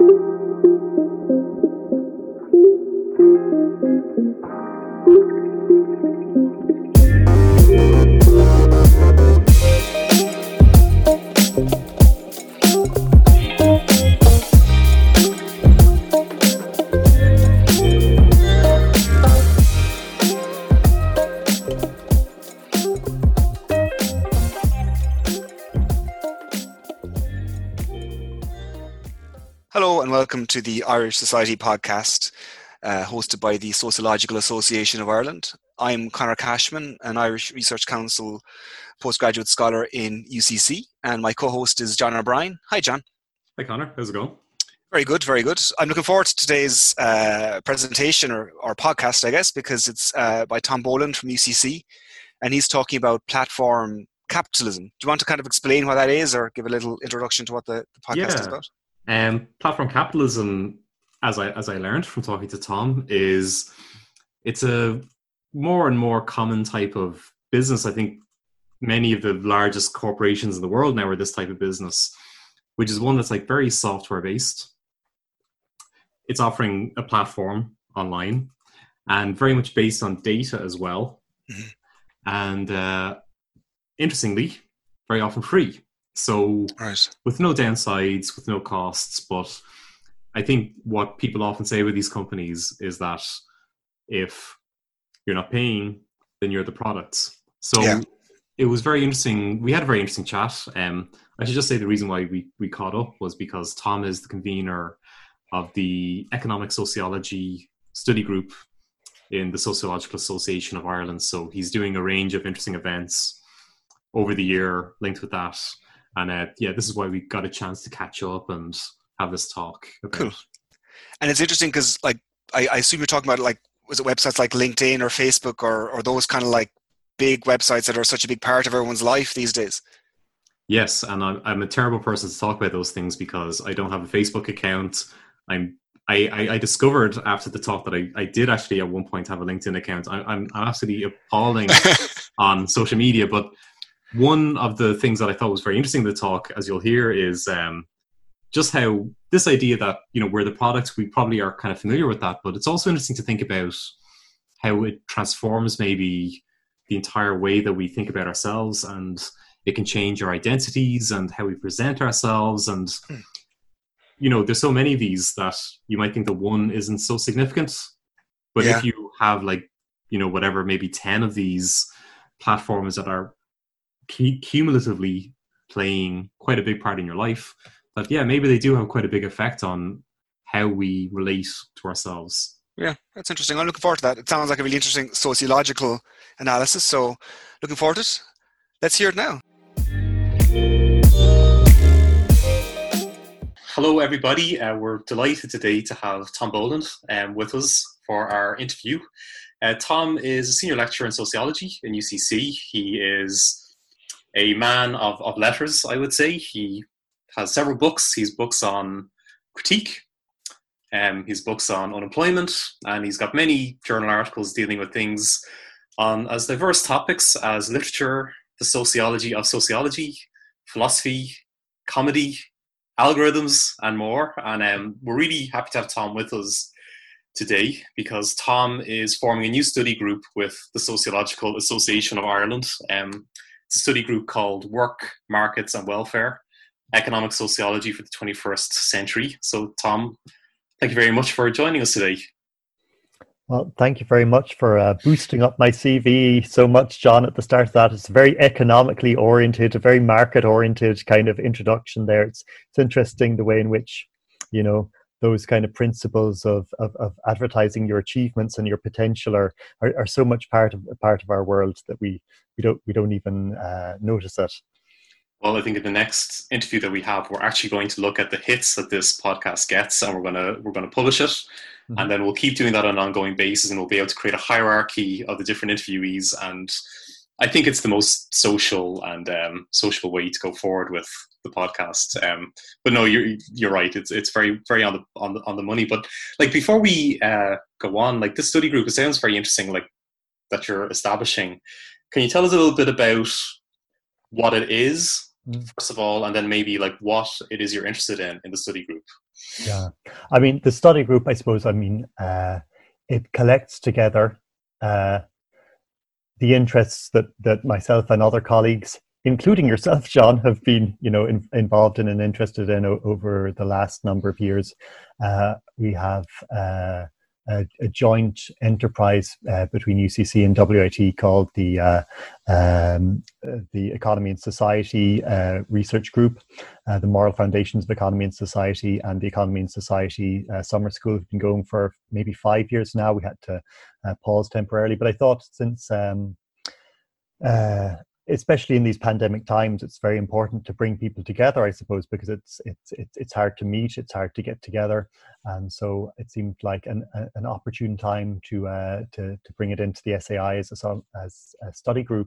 Hello and welcome to the Irish Society podcast, hosted by the Sociological Association of Ireland. I'm Conor Cashman, an Irish Research Council postgraduate scholar in UCC, and my co-host is John O'Brien. Hi, John. Hi, Conor. How's it going? Very good, very good. I'm looking forward to today's presentation or podcast, I guess, because it's by Tom Boland from UCC, and he's talking about platform capitalism. Do you want to kind of explain what that is or give a little introduction to what the podcast is about? Platform capitalism, as I learned from talking to Tom, it's a more and more common type of business. I think many of the largest corporations in the world now are this type of business, which is one that's like very software based. It's offering a platform online and very much based on data as well. Mm-hmm. And interestingly, very often free. So right. With no downsides, with no costs, but I think what people often say with these companies is that if you're not paying, then you're the products. So It was very interesting. We had a very interesting chat. I should just say the reason why we caught up was because Tom is the convener of the Economic Sociology Study Group in the Sociological Association of Ireland. So he's doing a range of interesting events over the year linked with that. And this is why we got a chance to catch up and have this talk. Cool. And it's interesting because, like, I assume you're talking about, like, was it websites like LinkedIn or Facebook or those kind of like big websites that are such a big part of everyone's life these days? Yes, and I'm a terrible person to talk about those things because I don't have a Facebook account. I discovered after the talk that I did actually at one point have a LinkedIn account. I'm absolutely appalling on social media, but one of the things that I thought was very interesting in the talk, as you'll hear, is just how this idea that, you know, we're the products, we probably are kind of familiar with that, but it's also interesting to think about how it transforms maybe the entire way that we think about ourselves, and it can change our identities and how we present ourselves. And, you know, there's so many of these that you might think that one isn't so significant, but if you have, like, you know, whatever, maybe 10 of these platforms that are cumulatively playing quite a big part in your life, that maybe they do have quite a big effect on how we relate to ourselves. Yeah, that's interesting. I'm looking forward to that. It sounds like a really interesting sociological analysis, so looking forward to it. Let's hear it now. Hello everybody, we're delighted today to have Tom Boland with us for our interview. Tom is a senior lecturer in sociology in UCC. He is a man of letters, I would say. He has several books. He's books on critique, he's books on unemployment, and he's got many journal articles dealing with things on as diverse topics as literature, the sociology of sociology, philosophy, comedy, algorithms, and more. And we're really happy to have Tom with us today because Tom is forming a new study group with the Sociological Association of Ireland. It's a study group called Work, Markets and Welfare, Economic Sociology for the 21st Century. So, Tom, thank you very much for joining us today. Well, thank you very much for boosting up my CV so much, John, at the start of that. It's very economically oriented, a very market-oriented kind of introduction there. It's interesting the way in which, you know, those kind of principles of advertising your achievements and your potential are so much part of our world that we don't even notice it. Well, I think in the next interview that we have, we're actually going to look at the hits that this podcast gets, and we're going to publish it, and then we'll keep doing that on an ongoing basis, and we'll be able to create a hierarchy of the different interviewees. And I think it's the most social and sociable way to go forward with the podcast. But no, you're right. It's very very on the money. But like before we go on, like this study group, it sounds very interesting. Like that you're establishing. Can you tell us a little bit about what it is, first of all, and then maybe like what it is you're interested in the study group? Yeah, I mean, the study group, I suppose, it collects together uh, the interests that myself and other colleagues, including yourself, John, have been, involved in and interested in over the last number of years. We have a joint enterprise between UCC and WIT called the Economy and Society Research Group. The Moral Foundations of Economy and Society and the Economy and Society Summer School have been going for maybe 5 years now. We had to pause temporarily, but I thought since especially in these pandemic times, it's very important to bring people together, I suppose, because it's hard to meet, it's hard to get together, and so it seemed like an opportune time to bring it into the SAI as a study group.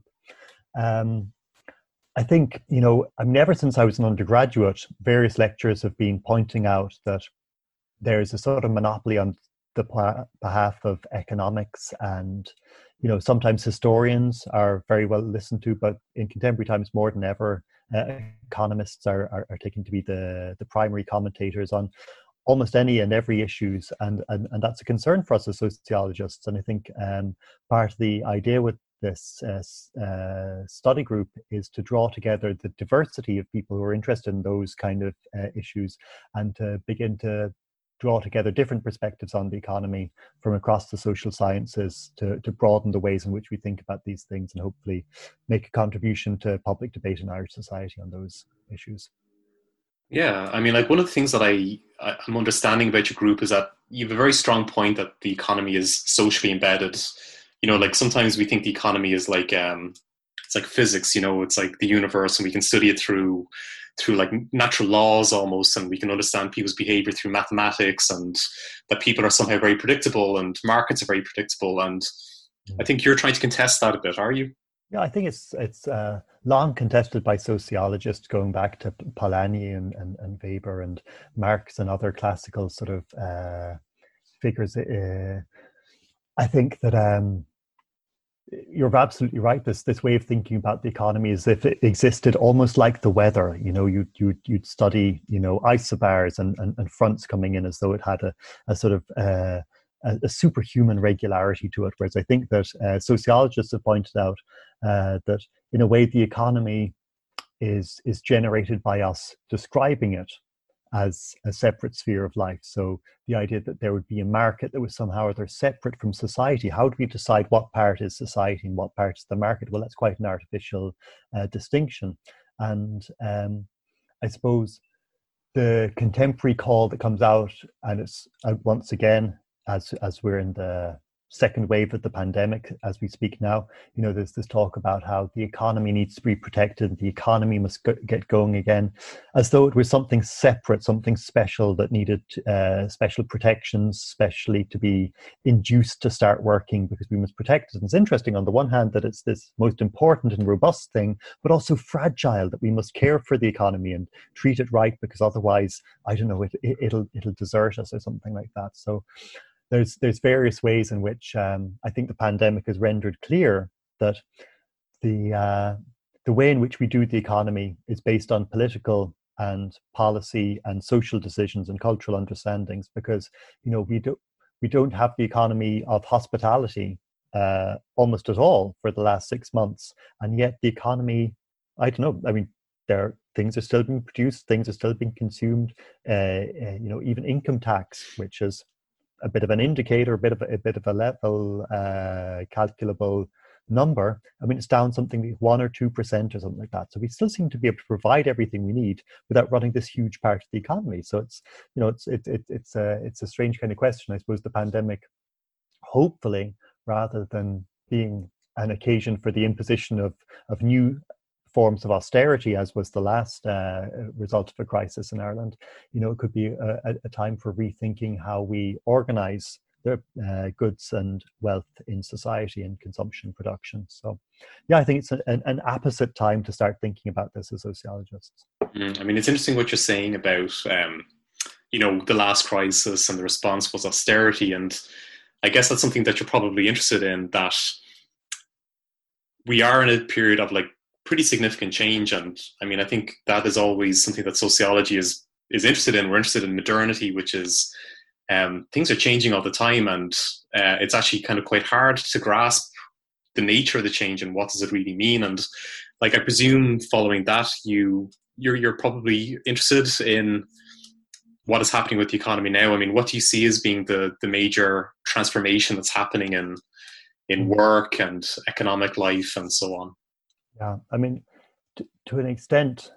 I think, ever since I was an undergraduate, various lecturers have been pointing out that there's a sort of monopoly on the behalf of economics, and sometimes historians are very well listened to, but in contemporary times more than ever, economists are taken to be the primary commentators on almost any and every issues, and that's a concern for us as sociologists. And I think part of the idea with this study group is to draw together the diversity of people who are interested in those kind of issues, and to begin to draw together different perspectives on the economy from across the social sciences to broaden the ways in which we think about these things, and hopefully make a contribution to public debate in Irish society on those issues. Yeah, I mean, like, one of the things that I'm understanding about your group is that you have a very strong point that the economy is socially embedded. Like, sometimes we think the economy is like it's like physics. It's like the universe, and we can study it through like natural laws almost, and we can understand people's behavior through mathematics, and that people are somehow very predictable and markets are very predictable. And I think you're trying to contest that a bit, are you? Yeah, I think it's long contested by sociologists going back to Polanyi and Weber and Marx and other classical sort of figures. I think that you're absolutely right. This way of thinking about the economy as if it existed almost like the weather. You'd study isobars and fronts coming in as though it had a sort of a superhuman regularity to it. Whereas I think that sociologists have pointed out that in a way the economy is generated by us describing it as a separate sphere of life. So the idea that there would be a market that was somehow or other separate from society. How do we decide what part is society and what part is the market? Well, that's quite an artificial distinction. And I suppose the contemporary call that comes out, and it's once again, as we're in the second wave of the pandemic as we speak now, there's this talk about how the economy needs to be protected, the economy must get going again, as though it was something separate, something special that needed special protections, specially to be induced to start working because we must protect it. And it's interesting on the one hand that it's this most important and robust thing, but also fragile, that we must care for the economy and treat it right, because otherwise, I don't know, it'll desert us or something like that. So there's various ways in which I think the pandemic has rendered clear that the way in which we do the economy is based on political and policy and social decisions and cultural understandings, because we don't have the economy of hospitality almost at all for the last 6 months, and yet the economy, I don't know, I mean, things are still being produced, things are still being consumed, even income tax, which is a bit of an indicator, a bit of a level calculable number. I mean, it's down something like 1 or 2% or something like that. So we still seem to be able to provide everything we need without running this huge part of the economy. So it's a strange kind of question. I suppose the pandemic, hopefully, rather than being an occasion for the imposition of new forms of austerity, as was the last result of a crisis in Ireland, it could be a time for rethinking how we organize the goods and wealth in society and consumption production. So, yeah, I think it's an apposite time to start thinking about this as sociologists. I mean, it's interesting what you're saying about, the last crisis and the response was austerity. And I guess that's something that you're probably interested in, that we are in a period of like pretty significant change. And I mean, I think that is always something that sociology has is interested in. We're interested in modernity, which is things are changing all the time, and it's actually kind of quite hard to grasp the nature of the change and what does it really mean. And like, I presume following that, you're probably interested in what is happening with the economy now. I mean, what do you see as being the major transformation that's happening in work and economic life and so on? Yeah, I mean, to an extent,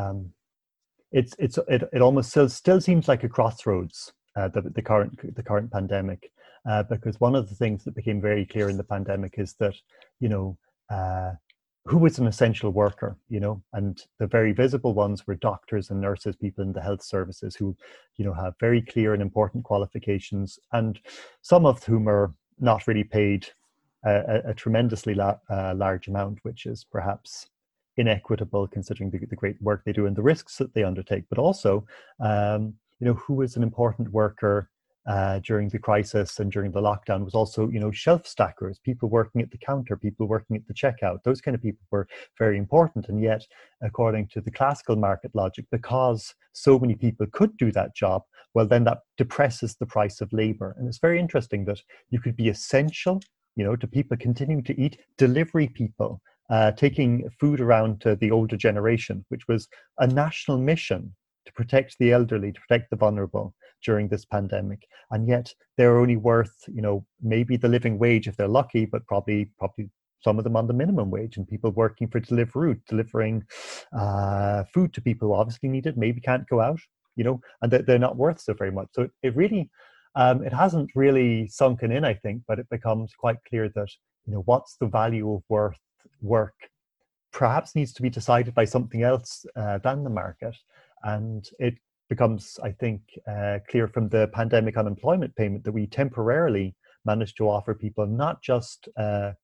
it almost still seems like a crossroads, the current pandemic, because one of the things that became very clear in the pandemic is that, you know, who is an essential worker, you know, and the very visible ones were doctors and nurses, people in the health services who, you know, have very clear and important qualifications, and some of whom are not really paid a tremendously large amount, which is perhaps inequitable considering the great work they do and the risks that they undertake. But also, you know, who is an important worker during the crisis and during the lockdown was also, you know, shelf stackers, people working at the counter, people working at the checkout. Those kind of people were very important. And yet, according to the classical market logic, because so many people could do that job, well, then that depresses the price of labor. And it's very interesting that you could be essential, you know, to people continuing to eat, delivery people, taking food around to the older generation, which was a national mission to protect the elderly, to protect the vulnerable during this pandemic. And yet they're only worth, you know, maybe the living wage if they're lucky, but probably some of them on the minimum wage, and people working for Deliveroo, delivering food to people who obviously need it, maybe can't go out, you know, and they're not worth so very much. So it really, it hasn't really sunken in, I think, but it becomes quite clear that, you know, what's the value of work perhaps needs to be decided by something else than the market. And it becomes, I think, clear from the pandemic unemployment payment that we temporarily managed to offer people not just a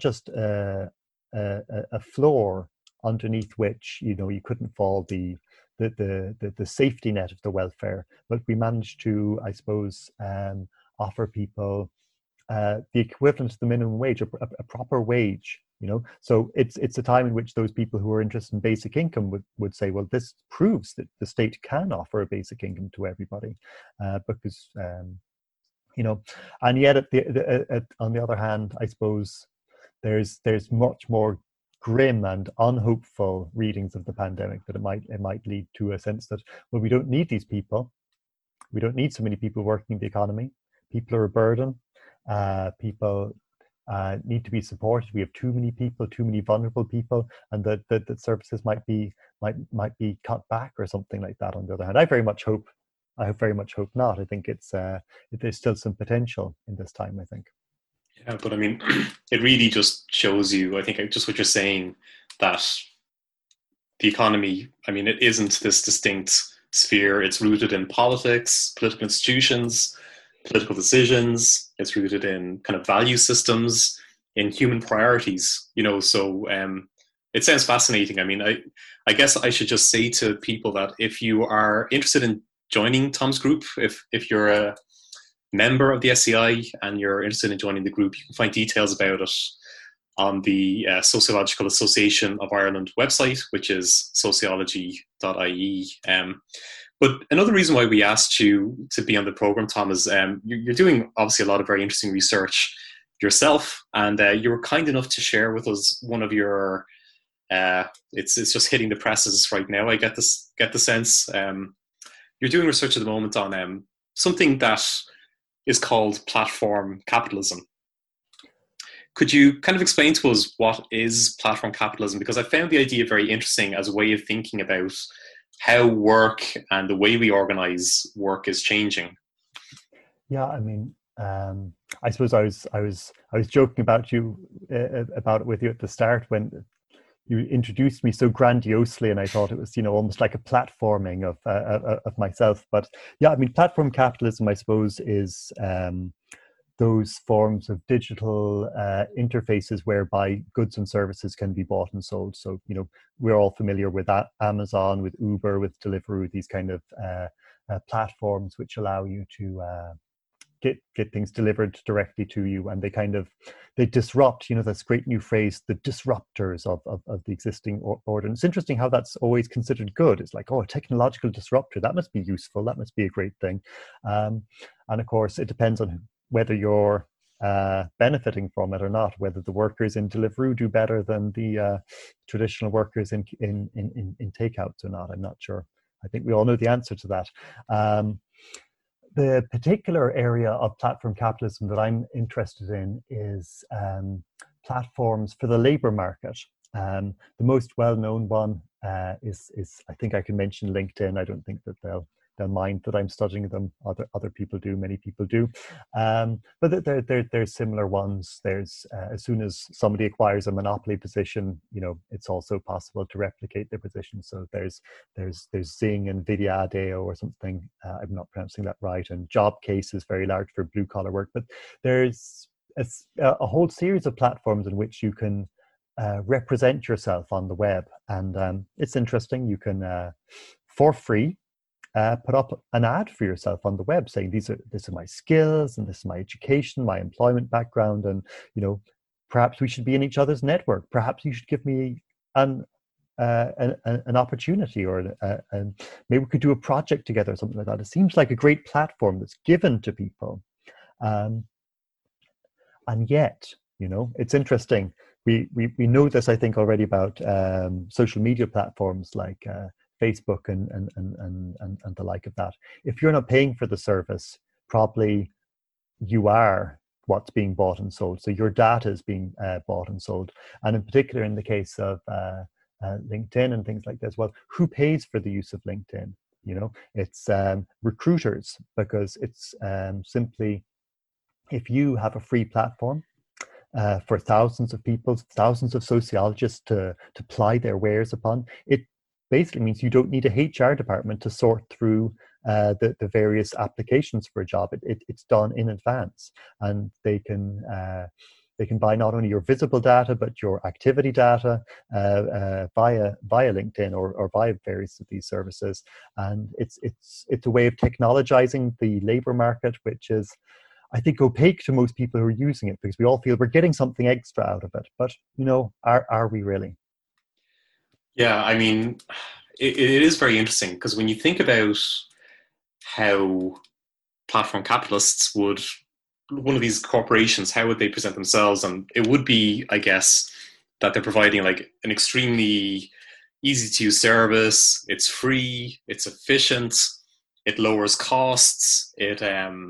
floor underneath which, you know, you couldn't fall the safety net of the welfare, but we managed to, I suppose, offer people the equivalent of the minimum wage, a proper wage, you know. So it's a time in which those people who are interested in basic income would say, well, this proves that the state can offer a basic income to everybody, because you know. And yet on the other hand, I suppose there's much more grim and unhopeful readings of the pandemic, that it might lead to a sense that, well, we don't need these people, we don't need so many people working in the economy, people are a burden, people need to be supported. We have too many people, too many vulnerable people, and that services might be cut back or something like that. On the other hand, I very much hope not. I think there's still some potential in this time, I think. Yeah, but I mean, it really just shows you, I think, just what you're saying, that the economy, I mean, it isn't this distinct sphere. It's rooted in politics, political institutions, political decisions. It's rooted in kind of value systems, in human priorities, you know. So it sounds fascinating. I mean, I guess I should just say to people that if you are interested in joining Tom's group, if you're a member of the SCI and you're interested in joining the group, you can find details about it on the Sociological Association of Ireland website, which is sociology.ie. But another reason why we asked you to be on the program, Tom, is you're doing obviously a lot of very interesting research yourself, and you were kind enough to share with us one of your. It's just hitting the presses right now. I get the sense you're doing research at the moment on something that is called platform capitalism. Could you kind of explain to us what is platform capitalism? Because I found the idea very interesting as a way of thinking about how work and the way we organize work is changing. Yeah, I mean, I suppose I was joking about it with you at the start when you introduced me so grandiosely, and I thought it was, you know, almost like a platforming of myself. But yeah, I mean, platform capitalism, I suppose, is those forms of digital interfaces whereby goods and services can be bought and sold. So, you know, we're all familiar with that, Amazon, with Uber, with Deliveroo, these kind of platforms which allow you to get things delivered directly to you, and they disrupt, this great new phrase, the disruptors of the existing order. And it's interesting how that's always considered good. It's like, oh, a technological disruptor, that must be useful, that must be a great thing. And of course, it depends on whether you're benefiting from it or not, whether the workers in Deliveroo do better than the traditional workers in takeouts or not. I'm not sure. I think we all know the answer to that. The particular area of platform capitalism that I'm interested in is platforms for the labor market. The most well-known one is I think I can mention LinkedIn. I don't think that they'll mind that I'm studying them. Other people do, many people do. But there's similar ones. There's as soon as somebody acquires a monopoly position, it's also possible to replicate their position. So there's Zing and Vidyadeo or something. I'm not pronouncing that right. And Jobcase is very large for blue collar work. But there's a whole series of platforms in which you can represent yourself on the web, and it's interesting. You can for free put up an ad for yourself on the web saying this are my skills and this is my education, my employment background, and perhaps we should be in each other's network. Perhaps you should give me an opportunity, or maybe we could do a project together or something like that. It seems like a great platform that's given to people, and yet it's interesting. We know this, I think, already about social media platforms like Facebook and the like of that. If you're not paying for the service, probably you are what's being bought and sold. So your data is being bought and sold. And in particular, in the case of LinkedIn and things like this, well, who pays for the use of LinkedIn? It's recruiters, because it's simply, if you have a free platform for thousands of people, thousands of sociologists to ply their wares upon, it basically means you don't need a HR department to sort through the various applications for a job. It's done in advance, and they can buy not only your visible data but your activity data via LinkedIn or via various of these services. And it's a way of technologizing the labor market, which is, I think, opaque to most people who are using it, because we all feel we're getting something extra out of it. But are we really? Yeah, I mean, it is very interesting, because when you think about how platform capitalists would, one of these corporations, how would they present themselves? And it would be, I guess, that they're providing like an extremely easy to use service. It's free, it's efficient, it lowers costs, it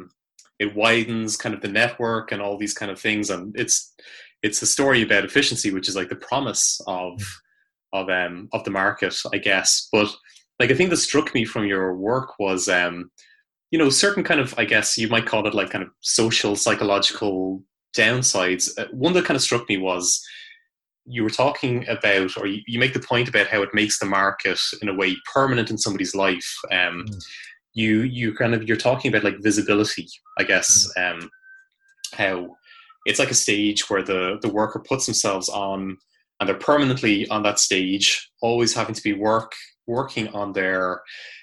widens kind of the network and all these kind of things. And it's a story about efficiency, which is like the promise of the market, I guess. But like, a thing that struck me from your work was certain kind of, I guess you might call it like kind of social psychological downsides. One that kind of struck me was, you were talking about, or you make the point about how it makes the market in a way permanent in somebody's life. You're talking about like visibility, I guess. How it's like a stage where the worker puts themselves on, and they're permanently on that stage, always having to be working on their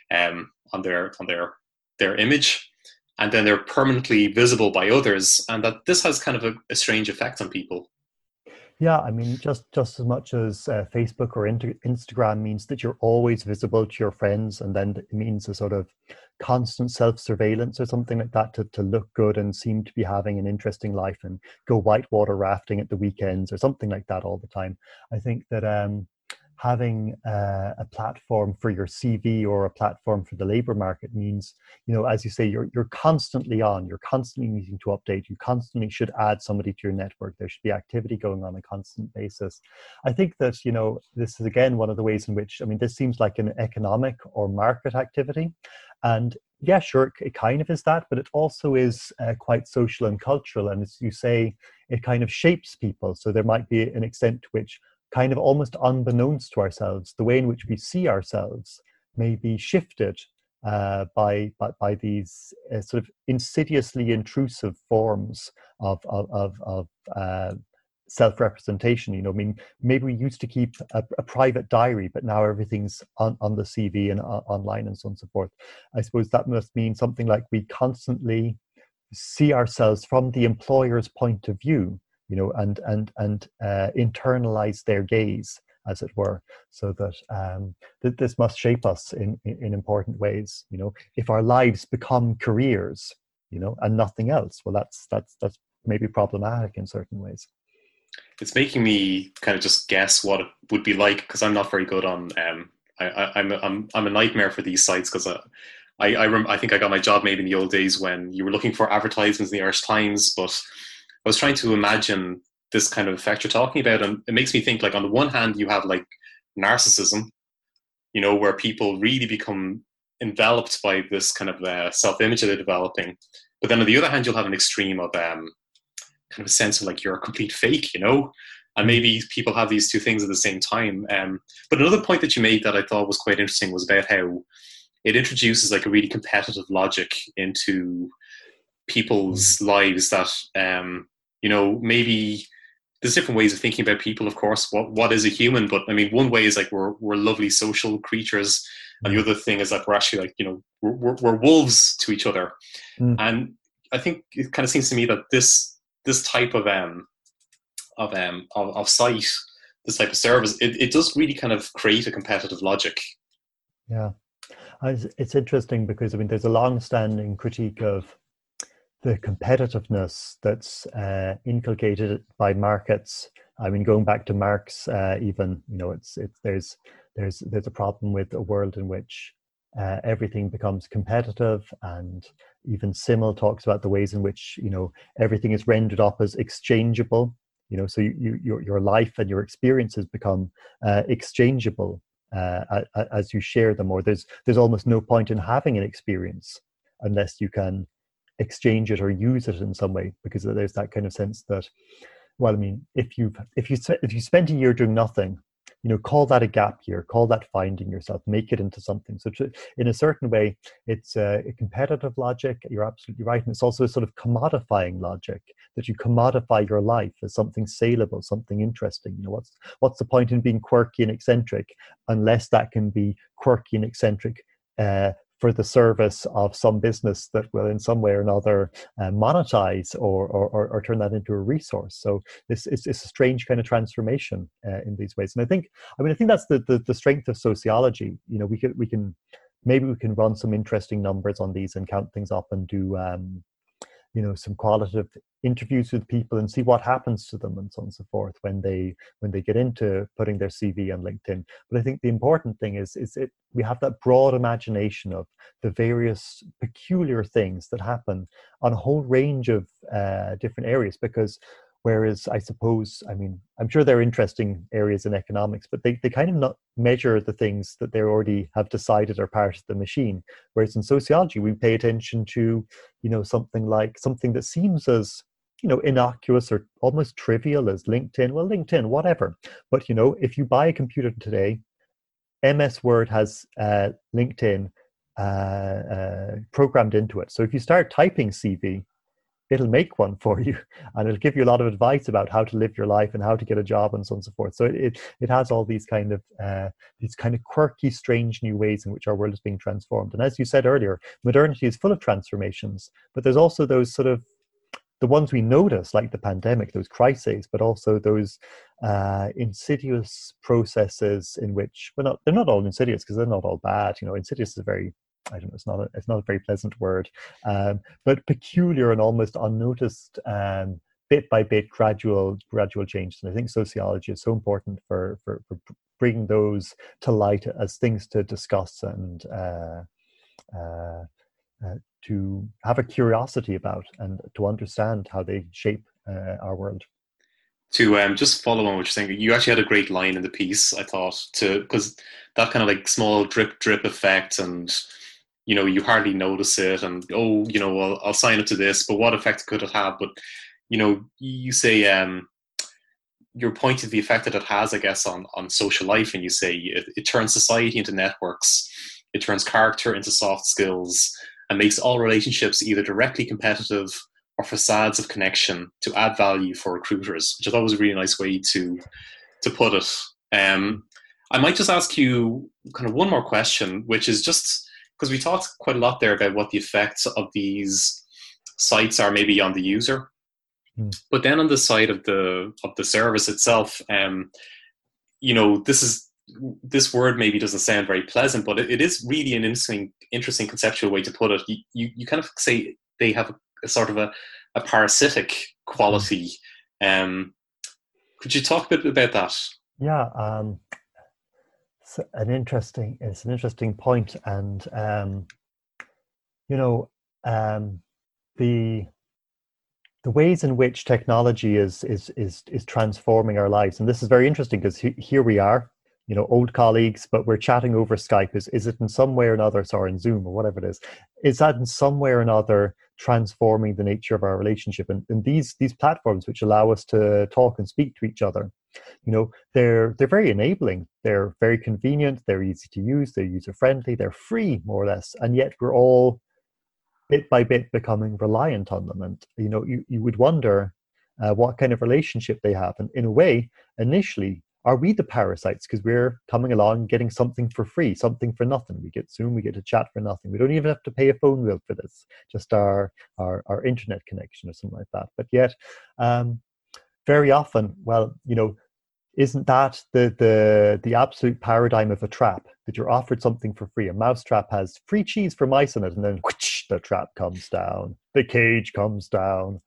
image, and then they're permanently visible by others, and that this has kind of a strange effect on people. Yeah, I mean, just as much as Facebook or Instagram means that you're always visible to your friends, and then it means a sort of constant self-surveillance or something like that to look good and seem to be having an interesting life and go whitewater rafting at the weekends or something like that all the time. I think that having a platform for your CV or a platform for the labor market means, as you say, you're constantly on, you're constantly needing to update, you constantly should add somebody to your network. There should be activity going on a constant basis. I think that, this is again one of the ways in which, this seems like an economic or market activity. And yeah, sure, it kind of is that, but it also is quite social and cultural. And as you say, it kind of shapes people. So there might be an extent to which, kind of almost unbeknownst to ourselves, the way in which we see ourselves may be shifted by these sort of insidiously intrusive forms of self-representation. Maybe we used to keep a private diary, but now everything's on the CV and online and so on and so forth. I suppose that must mean something like we constantly see ourselves from the employer's point of view, and internalize their gaze, as it were, so that that this must shape us in important ways. If our lives become careers, and nothing else, well, that's maybe problematic in certain ways. It's making me kind of just guess what it would be like, because I'm not very good on. I'm a nightmare for these sites, because I think I got my job maybe in the old days when you were looking for advertisements in the Irish Times, but I was trying to imagine this kind of effect you're talking about, and it makes me think, like, on the one hand you have like narcissism, where people really become enveloped by this kind of self-image that they're developing, but then on the other hand you'll have an extreme of kind of a sense of like you're a complete fake, and maybe people have these two things at the same time. But another point that you made that I thought was quite interesting was about how it introduces like a really competitive logic into people's lives that, maybe there's different ways of thinking about people, of course. What is a human? But I mean, one way is like we're lovely social creatures, and the other thing is that we're actually like, we're wolves to each other. And I think it kind of seems to me that this type of site, this type of service, it does really kind of create a competitive logic. Yeah, it's interesting because I mean, there's a long-standing critique of the competitiveness that's inculcated by markets. I mean, going back to Marx, even there's a problem with a world in which everything becomes competitive, and even Simmel talks about the ways in which everything is rendered up as exchangeable. So your life and your experiences become exchangeable as you share them, or there's almost no point in having an experience unless you can exchange it or use it in some way, because there's that kind of sense that, well, I mean, if you spent a year doing nothing, call that a gap year, call that finding yourself, make it into something. So in a certain way, it's a competitive logic. You're absolutely right. And it's also a sort of commodifying logic, that you commodify your life as something saleable, something interesting. What's the point in being quirky and eccentric unless that can be quirky and eccentric for the service of some business that will in some way or another monetize or turn that into a resource. So it's a strange kind of transformation in these ways. And I think that's the strength of sociology. We can run some interesting numbers on these and count things up and do some qualitative interviews with people and see what happens to them and so on and so forth when they get into putting their CV on LinkedIn. But I think the important thing is we have that broad imagination of the various peculiar things that happen on a whole range of different areas, because whereas I suppose, I mean, I'm sure there are interesting areas in economics, but they kind of not measure the things that they already have decided are part of the machine. Whereas in sociology, we pay attention to, something that seems as, innocuous or almost trivial as LinkedIn. Well, LinkedIn, whatever. But, if you buy a computer today, MS Word has LinkedIn programmed into it. So if you start typing CV, it'll make one for you, and it'll give you a lot of advice about how to live your life and how to get a job and so on and so forth. So it has all these kind of quirky, strange new ways in which our world is being transformed. And as you said earlier, modernity is full of transformations, but there's also those sort of the ones we notice, like the pandemic, those crises, but also those insidious processes in which, well, they're not all insidious because they're not all bad. Insidious is a very, I don't know, it's not a very pleasant word, but peculiar and almost unnoticed, bit by bit, gradual changes. And I think sociology is so important for bringing those to light as things to discuss and to have a curiosity about and to understand how they shape our world. To just follow on what you're saying, you actually had a great line in the piece, I thought, because that kind of like small drip effect, and you hardly notice it, and I'll sign up to this, but what effect could it have? But you say you're pointing to the effect that it has, I guess, on social life, and you say it turns society into networks, it turns character into soft skills, and makes all relationships either directly competitive or facades of connection to add value for recruiters, which I thought was a really nice way to put it. I might just ask you kind of one more question, which is just because we talked quite a lot there about what the effects of these sites are maybe on the user. But then on the side of the service itself, this word maybe doesn't sound very pleasant, but it is really an interesting conceptual way to put it. You kind of say they have a sort of a parasitic quality. Could you talk a bit about that? Yeah, it's an interesting point, and the ways in which technology is transforming our lives, and this is very interesting because here we are, old colleagues, but we're chatting over Skype. Is it in some way or another, or in Zoom or whatever it is that in some way or another transforming the nature of our relationship? And these platforms which allow us to talk and speak to each other, they're very enabling. They're very convenient. They're easy to use. They're user friendly. They're free, more or less, and yet we're all bit by bit becoming reliant on them. And you would wonder what kind of relationship they have. And in a way, initially, are we the parasites because we're coming along getting something for free, something for nothing? We get Zoom, we get to chat for nothing. We don't even have to pay a phone bill for this, just our internet connection or something like that. But yet, very often, isn't that the absolute paradigm of a trap, that you're offered something for free? A mousetrap has free cheese for mice in it, and then whoosh, the trap comes down, the cage comes down,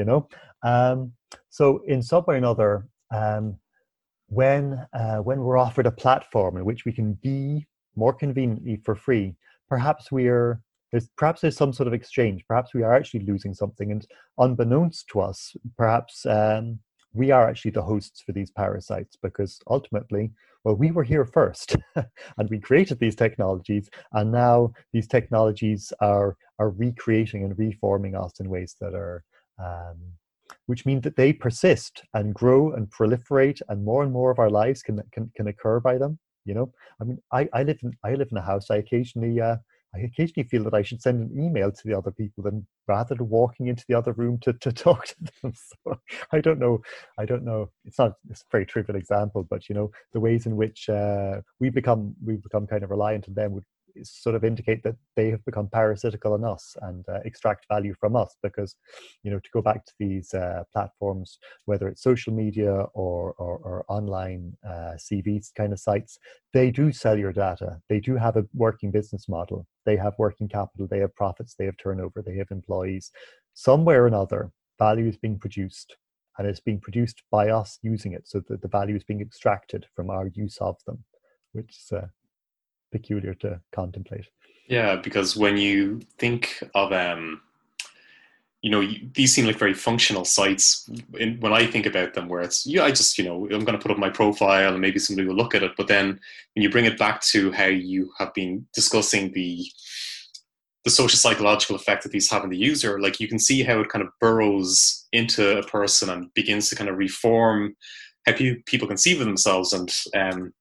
So in some way or another, when we're offered a platform in which we can be more conveniently for free, perhaps there's some sort of exchange. Perhaps we are actually losing something, and unbeknownst to us, perhaps we are actually the hosts for these parasites, because ultimately, we were here first and we created these technologies, and now these technologies are recreating and reforming us in ways that are which mean that they persist and grow and proliferate, and more of our lives can occur by them. I live in a house. I occasionally feel that I should send an email to the other people rather than walking into the other room to talk to them. So I don't know. It's a very trivial example, but the ways in which we've become kind of reliant on them would sort of indicate that they have become parasitical on us and extract value from us. Because to go back to these platforms, whether it's social media or online CVs kind of sites, they do sell your data. They do have a working business model. They have working capital. They have profits. They have turnover. They have employees. Somewhere or another, value is being produced, and it's being produced by us using it, so that the value is being extracted from our use of them, which is peculiar to contemplate. Yeah, because when you think of these seem like very functional sites. When I think about them, where it's I just I'm going to put up my profile and maybe somebody will look at it. But then when you bring it back to how you have been discussing the social psychological effect that these have on the user, like you can see how it kind of burrows into a person and begins to kind of reform how people conceive of themselves. And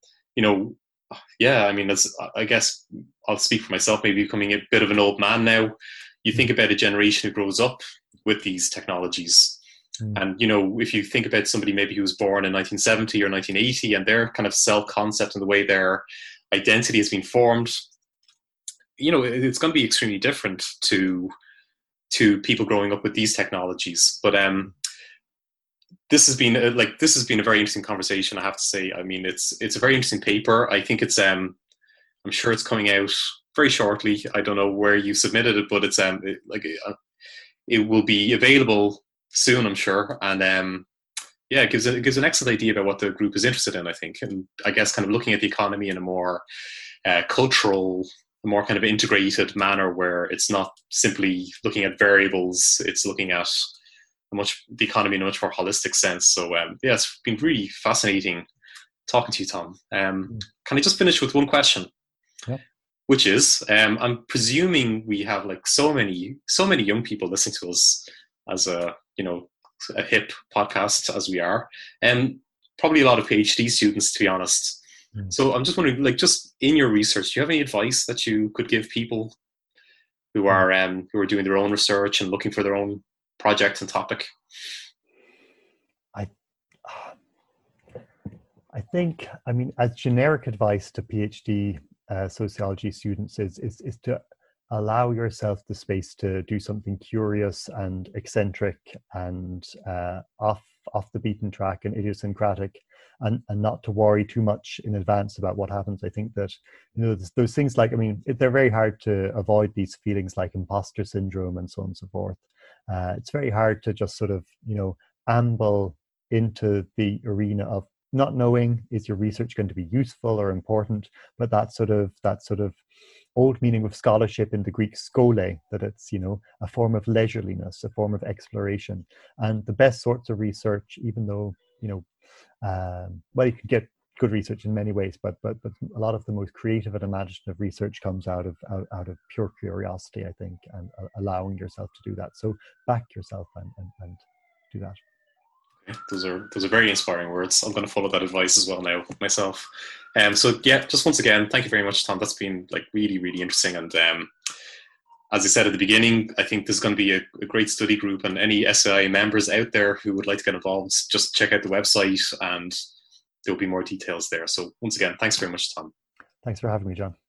I guess I'll speak for myself, maybe becoming a bit of an old man now. You think about a generation who grows up with these technologies. And, if you think about somebody maybe who was born in 1970 or 1980, and their kind of self-concept and the way their identity has been formed, it's going to be extremely different to people growing up with these technologies. But this has been a very interesting conversation, I have to say. I mean, it's a very interesting paper. I think it's I'm sure it's coming out very shortly. I don't know where you submitted it, but it's it will be available soon, I'm sure. And it gives an excellent idea about what the group is interested in, I think. And I guess kind of looking at the economy in a more cultural, a more kind of integrated manner, where it's not simply looking at variables, it's looking at the economy in a much more holistic sense. So it's been really fascinating talking to you, Tom. Can I just finish with one question? Yeah. Which is, I'm presuming we have like so many young people listening to us as a hip podcast as we are, and probably a lot of PhD students, to be honest. So I'm just wondering, like, just in your research, do you have any advice that you could give people who are doing their own research and looking for their own project and topic? I think, as generic advice to PhD sociology students is to allow yourself the space to do something curious and eccentric and off the beaten track and idiosyncratic, and not to worry too much in advance about what happens. I think that, you know, those things like, I mean, they're very hard to avoid, these feelings like imposter syndrome and so on and so forth. It's very hard to just sort of, you know, amble into the arena of not knowing, is your research going to be useful or important, but that sort of old meaning of scholarship in the Greek skole, that it's, you know, a form of leisureliness, a form of exploration. And the best sorts of research, even though, you know, well, you could get good research in many ways, but a lot of the most creative and imaginative research comes out of pure curiosity, I think, and allowing yourself to do that. So back yourself and do that. Those are very inspiring words. I'm going to follow that advice as well now myself. So yeah, just once again, thank you very much, Tom. That's been like really, really interesting. And as I said at the beginning, I think there's going to be a great study group, and any SAI members out there who would like to get involved, just check out the website and there'll be more details there. So once again, thanks very much, Tom. Thanks for having me, John.